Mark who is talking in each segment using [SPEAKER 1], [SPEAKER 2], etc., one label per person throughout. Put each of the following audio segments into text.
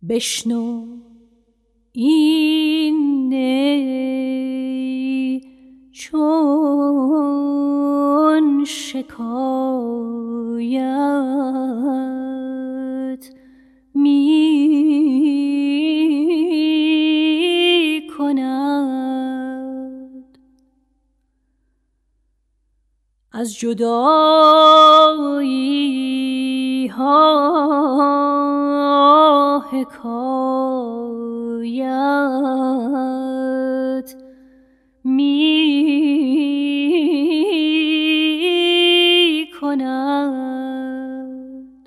[SPEAKER 1] بشنو این نی چون شکایت می کند از جدایی ها حکایت می کند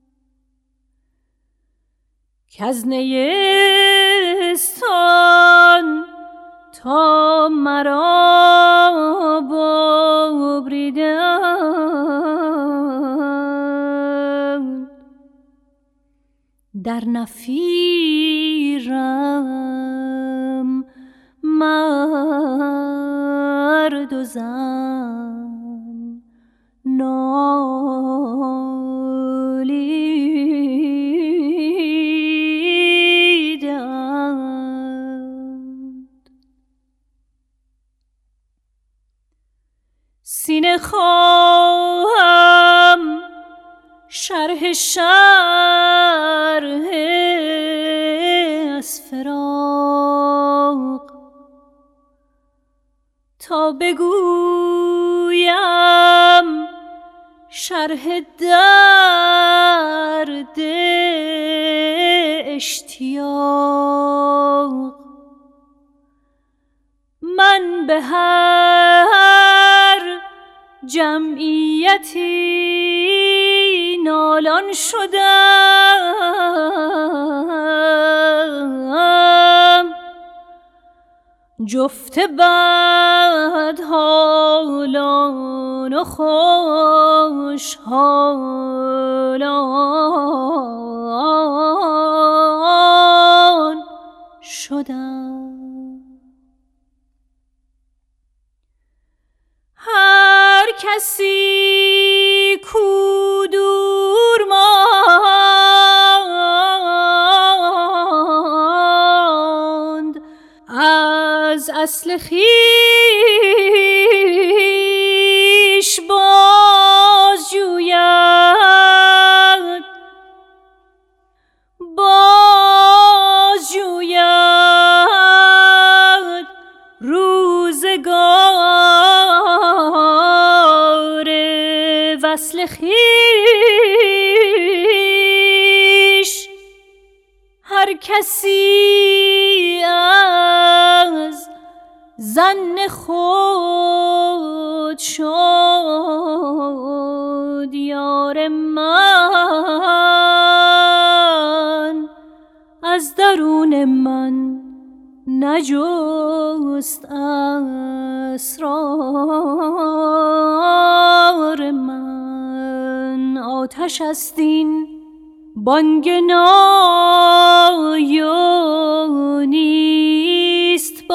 [SPEAKER 1] کز نیستان تا مرا ببریدند در نفیرم مرد و زن نالیدند سینه خواهم شرح از فراق تا بگویم شرح درد اشتیاق من به هر جمعیتی نالان شدم جفت بد حالان و خوش حالان شدم هر کسی کو دور ماند از اصل خویش باز جوید روزگار وصل خویش هر کسی از ظن خود شد یار من از درون من نجست اسرار من آتش است این بانگ نای و نیست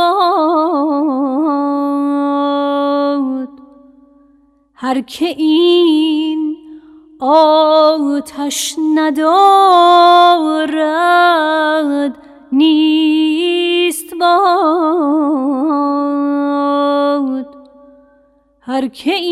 [SPEAKER 1] باد هر که این آتش ندارد نیست باد هر که